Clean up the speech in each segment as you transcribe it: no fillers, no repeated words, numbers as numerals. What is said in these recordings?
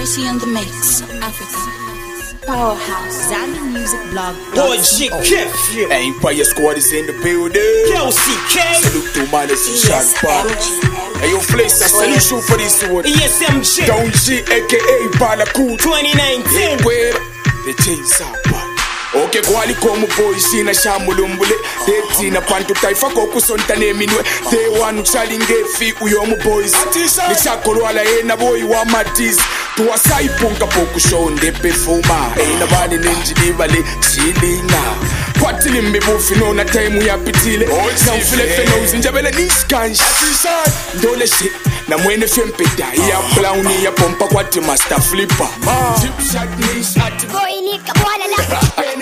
Tracy on the mix, Africa. Powerhouse. Zambi Music Blog. OG Kef. Empire Squad is in the building. KLCK. Salute to man, it's Sean Park. Hey, yo, place a solution for this one. ESMG. Down G, aka Balakoot. 2019. Where the chains are back. Okay, kwali komu boy sina shamulumbule Detina pantu taifa koku sontane minwe Day one uchalinge fi uyomu boys Nishakolwala ena boy wa matiz Tuwa saipunga poku show ndepe fuma Ena bali ninjilivale chilinga Kwati limbi bufi nona time ya pitile Na ufile fenozi njabele nishkansh Ndole shit na mwene fempeta Ya brownie ya pompa kwati master flipper Tip shot nish ati Boy nika wala la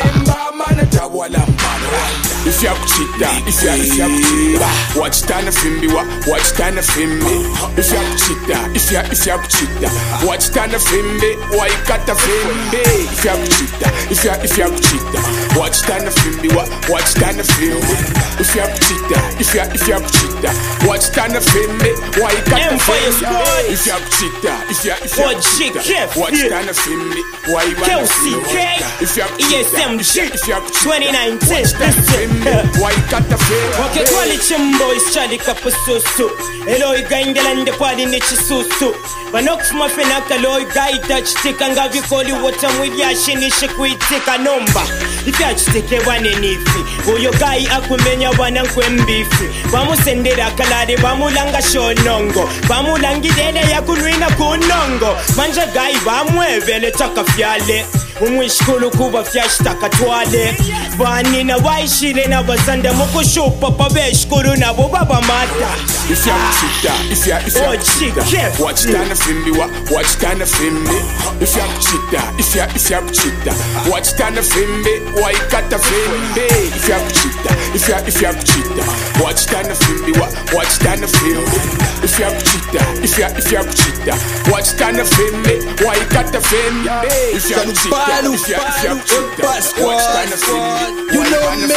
If you have cheetah, if you have cheetah, watch Tana Fimbi, watch Tana Fimbi. If you have cheetah, if you have cheetah, watch Tana Fimbi, why got a Fimbi? If you have cheetah, if you have cheetah, watch Tana Fimbi, watch Tana Fimbi. If you have cheetah, if you have cheetah, watch Tana Fimbi, why got a Fimbi? If you have cheetah, if you have cheetah, watch Tana Fimbi, why got a Fimbi? If you have ESMG. if you have 2019. why got the fame? Okay, quality boys chali kapususu. Eloi gaindela nde padi ne chisusu. Banok mafena kaloi gaita chitika ngavi koli wota mwili ashinishe kuitika nomba. Ifi achitike wane nifi. Uyo gai akumenya wana nkwembifi. Bamusendera kalade bamulanga shonongo. Bamulangidele ya kunwina kunongo. Manja gai bamwevele takafyale. Umwishkulu kuba fyashtaka twale. Vanina waishile na bazanda mukushupa pabeshkuru na bubaba mata. If you have cheetah, if you have cheetah, watch Tana Fimbi, watch Tana Fimbi. If you have cheetah, if you have cheetah, watch Tana Fimbi, why got the Fimbi? If you have cheetah, if you have cheetah, watch Tana Fimbi, watch Tana Fimbi. If you have cheetah, if you have cheetah, watch Tana Fimbi, why got the Fimbi? If you have cheetah, if you have cheetah, watch Tana Fimbi, you know me.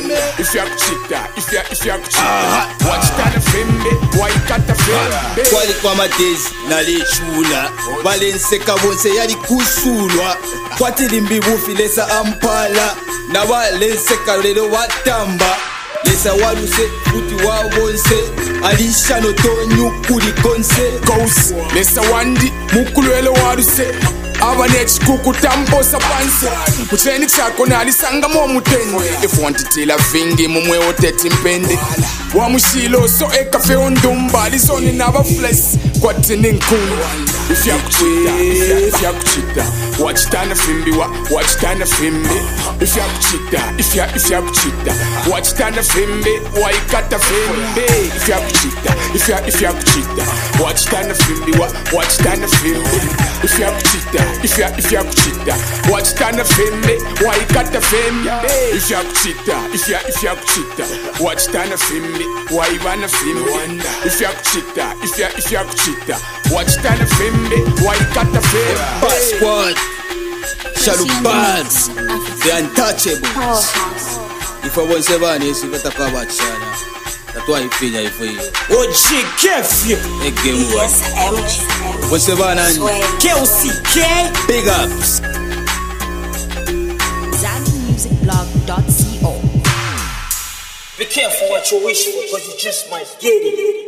If you have cheetah, if you have cheetah, watch Tana Fimbi. Why got the film? Kwali kwa madezi nalichula Valenseka bonse yali kusulwa Kwati limbi bufi lesa ampala Na walenseka lelo watamba Lesa waluse kuti wawonse Alisha notonyu kuli konse Kous, lesa wandi mukulwele waluse Abanechi kukutamposa panse Mucheni chako nalisanga mutenwe If wantitila vingi mumwe oteti mpende Wamushilo so ekafe ondumba Lizoni naba flesh Kwati ninkulu If you have cheetah, if you have cheetah, watch Tana Fimbi, watch Tana Fimbi. If you have cheetah, if you have cheetah, watch Tana Fimbi, why got the Fimbi? If you have cheetah, if you have cheetah, watch Tana Fimbi, watch Tana Fimbi. If you have cheetah, if you have cheetah, watch Tana Fimbi, why got the Fimbi? If you have cheetah, if you have cheetah, watch Tana Fimbi, why wanna Fimbi? If you have cheetah, if you have cheetah, watch Tana Fimbi. Why got the fame? Bad Squad, Shadow Bands, the Untouchables. Powerhouse. If I want 7 years, you better come back, Shana. That's why I feel it for you. OG Kef. Again, ESMG. what's 7 and KLCK. big ups. ZambiMusicBlog.co. Be careful what you wish for, because you just might get it.